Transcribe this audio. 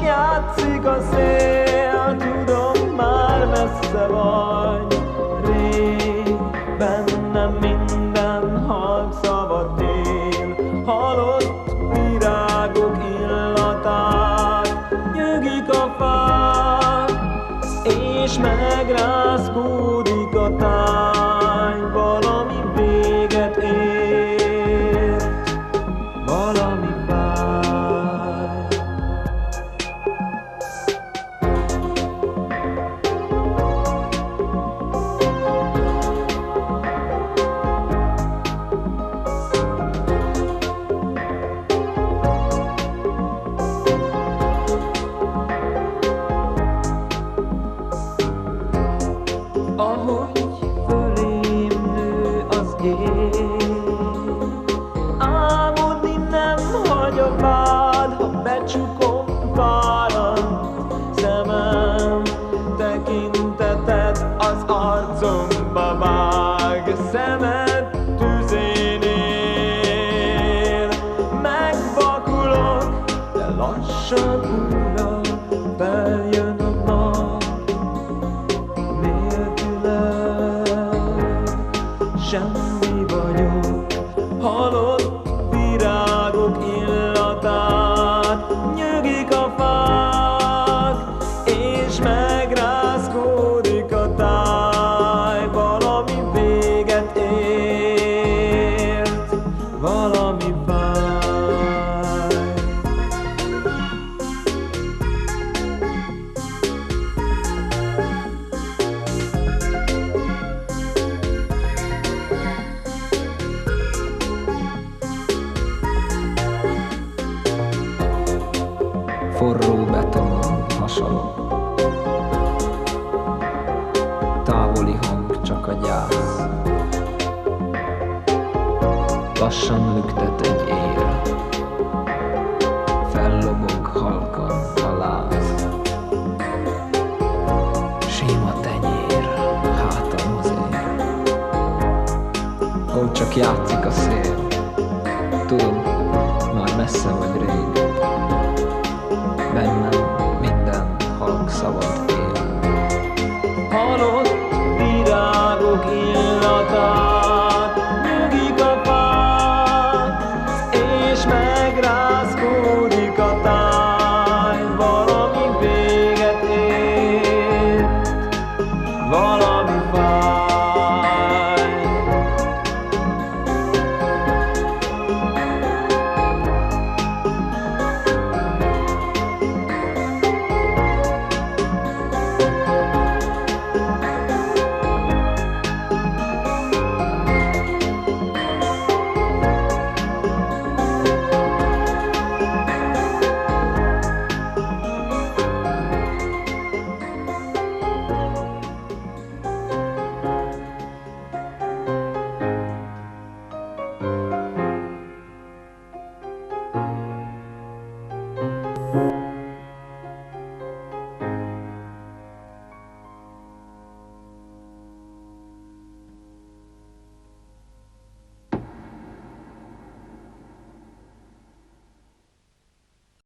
játszik a szél, tudom, már messze vagy. Rég bennem minden halkszabad él, halott virágok illatát. Nyögik a fák, és megrázkódik a táj. Valami véget ért, valami fáj. Ahogy fölém nő az ég, álmodni nem hagy a vád, ha becsukom fáradt szemem. Tekinteted az arcomba vág, szemed tüzén él. Megvakulok, de lassan újra feljön a nap. Semmi vagyok, halott virágok illatát. Nyögik a fák, és megrázkódik a táj. Valami véget ért, valami fáj. Forró betonon hasalok, távoli hang csak a gyász. Lassan lüktet egy ér, fellobog halkan a láz. Sima tenyér, hátamhoz ér, ó, csak játszik a szél. Tudom, már messze vagy rég, bennem minden halk szabad.